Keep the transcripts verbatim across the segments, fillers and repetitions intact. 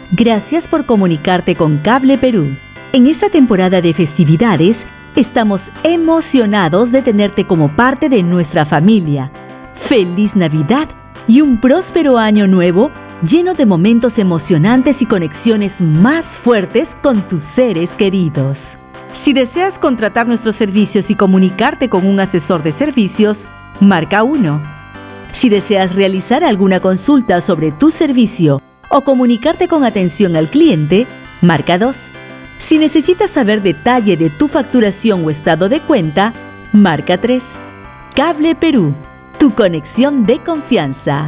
Gracias por comunicarte con Cable Perú. En esta temporada de festividades, estamos emocionados de tenerte como parte de nuestra familia. ¡Feliz Navidad y un próspero año nuevo lleno de momentos emocionantes y conexiones más fuertes con tus seres queridos! Si deseas contratar nuestros servicios y comunicarte con un asesor de servicios, marca uno. Si deseas realizar alguna consulta sobre tu servicio o comunicarte con atención al cliente, marca dos. Si necesitas saber detalle de tu facturación o estado de cuenta, marca tres. Cable Perú, tu conexión de confianza.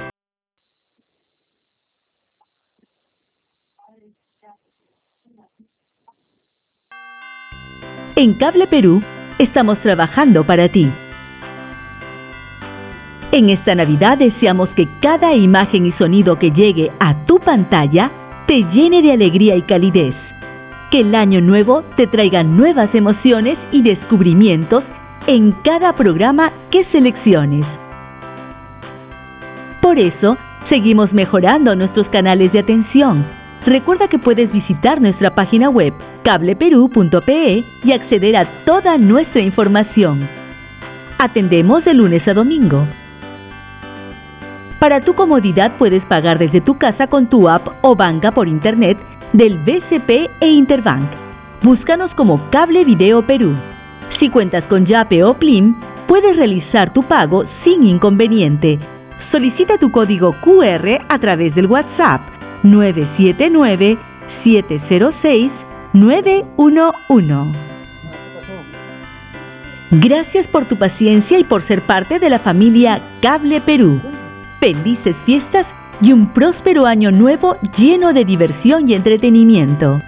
En Cable Perú, estamos trabajando para ti. En esta Navidad deseamos que cada imagen y sonido que llegue a tu pantalla te llene de alegría y calidez. Que el año nuevo te traiga nuevas emociones y descubrimientos en cada programa que selecciones. Por eso, seguimos mejorando nuestros canales de atención. Recuerda que puedes visitar nuestra página web cable perú punto pe y acceder a toda nuestra información. Atendemos de lunes a domingo. Para tu comodidad puedes pagar desde tu casa con tu app o banca por internet del B C P e Interbank. Búscanos como Cable Video Perú. Si cuentas con Yape o Plim, puedes realizar tu pago sin inconveniente. Solicita tu código cu erre a través del WhatsApp nueve siete nueve, siete cero seis, nueve uno uno. Gracias por tu paciencia y por ser parte de la familia Cable Perú. Felices fiestas y un próspero año nuevo lleno de diversión y entretenimiento.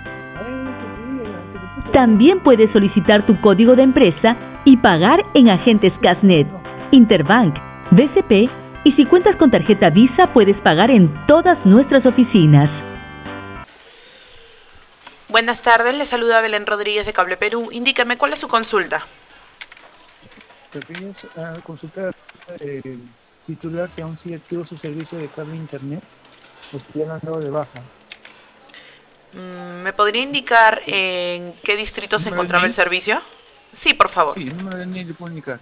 También puedes solicitar tu código de empresa y pagar en agentes Casnet, Interbank, B C P y si cuentas con tarjeta Visa puedes pagar en todas nuestras oficinas. Buenas tardes, le saluda Belén Rodríguez de Cable Perú. Indíqueme, ¿cuál es su consulta? Quería uh, consultar el eh, titular que aún sigue activo su servicio de cable internet, o si ya lo han dado de baja. Mm, ¿Me podría indicar en qué distrito se encontraba el servicio? Sí, por favor. Sí, el número de D N I le puedo indicar.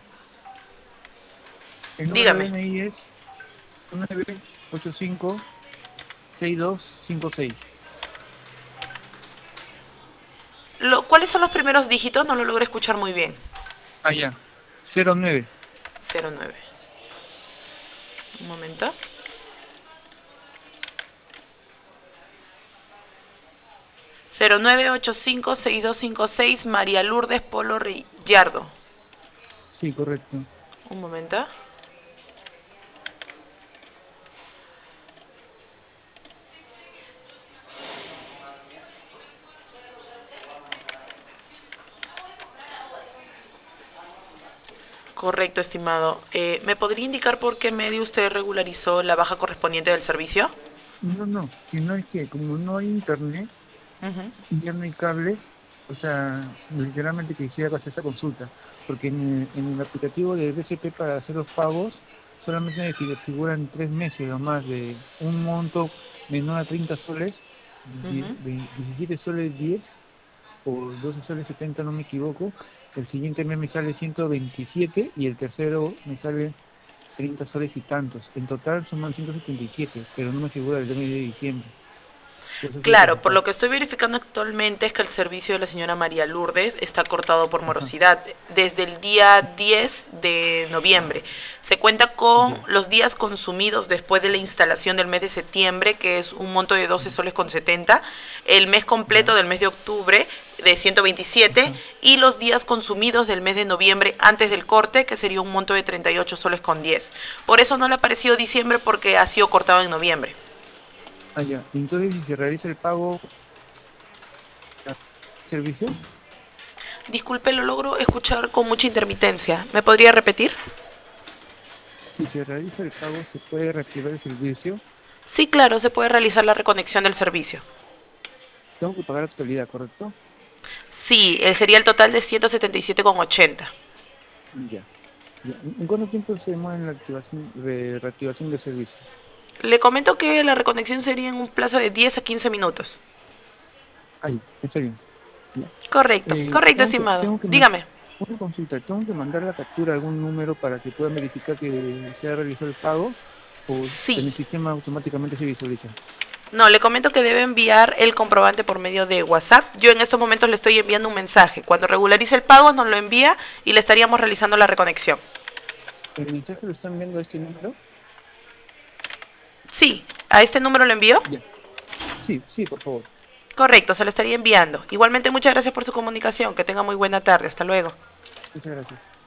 El número Dígame. de D N I es nueve ocho cinco, seis dos cinco seis. Lo, ¿Cuáles son los primeros dígitos? No lo logré escuchar muy bien. Ah, ya. cero nueve. cero nueve. Un momento. cero nueve ocho cinco, seis dos cinco seis, María Lourdes Polo Rillardo. Sí, correcto. Un momento. Correcto, estimado. Eh, ¿Me podría indicar por qué medio usted regularizó la baja correspondiente del servicio? No, no, si no es que como no hay internet Uh-huh. y ya no hay cables, o sea, literalmente quisiera hacer esa consulta, porque en el, en el aplicativo de B C P para hacer los pagos solamente me fi- figuran tres meses o más de un monto menor a treinta soles, die- Uh-huh. de diecisiete soles diez o doce soles setenta, no me equivoco. El siguiente mes me sale ciento veintisiete y el tercero me sale treinta soles y tantos. En total suman ciento setenta y siete, pero no me figura el de medio de diciembre. Por eso quiero Claro, por consultar. lo que estoy verificando actualmente es que el servicio de la señora María Lourdes está cortado por Ajá, morosidad desde el día diez de noviembre. Se cuenta con ya, los días consumidos después de la instalación del mes de septiembre, que es un monto de doce soles con setenta, el mes completo ya, del mes de octubre de ciento veintisiete ajá. y los días consumidos del mes de noviembre antes del corte, que sería un monto de treinta y ocho soles con diez. Por eso no le ha aparecido diciembre porque ha sido cortado en noviembre. Ah, ya. Entonces, si se realiza el pago al servicio, Disculpe, lo logro escuchar con mucha intermitencia. ¿Me podría repetir? si se realiza el pago, se puede reactivar el servicio. Sí, claro, se puede realizar la reconexión del servicio. Tengo que pagar la totalidad, ¿correcto? Sí, eh, sería el total de ciento setenta y siete con ochenta. Ya. Ya. ¿En cuánto tiempo se demora en la activación, re- reactivación del servicio? Le comento que la reconexión sería en un plazo de diez a quince minutos. Ahí, está bien. Ya. Correcto, Eh, correcto, tengo que- estimado. tengo que ma- Dígame. Una consulta, ¿tengo que mandar la captura a algún número para que puedan verificar que se ha realizado el pago? ¿O en el Sí. sistema automáticamente se visualiza? No, le comento que debe enviar el comprobante por medio de WhatsApp. Yo en estos momentos le estoy enviando un mensaje. Cuando regularice el pago nos lo envía y le estaríamos realizando la reconexión. ¿El mensaje lo están viendo a este número? Sí, ¿a este número lo envió? Ya. Sí, sí, por favor. Correcto, se lo estaría enviando. Igualmente, muchas gracias por su comunicación. Que tenga muy buena tarde. Hasta luego. Muchas gracias.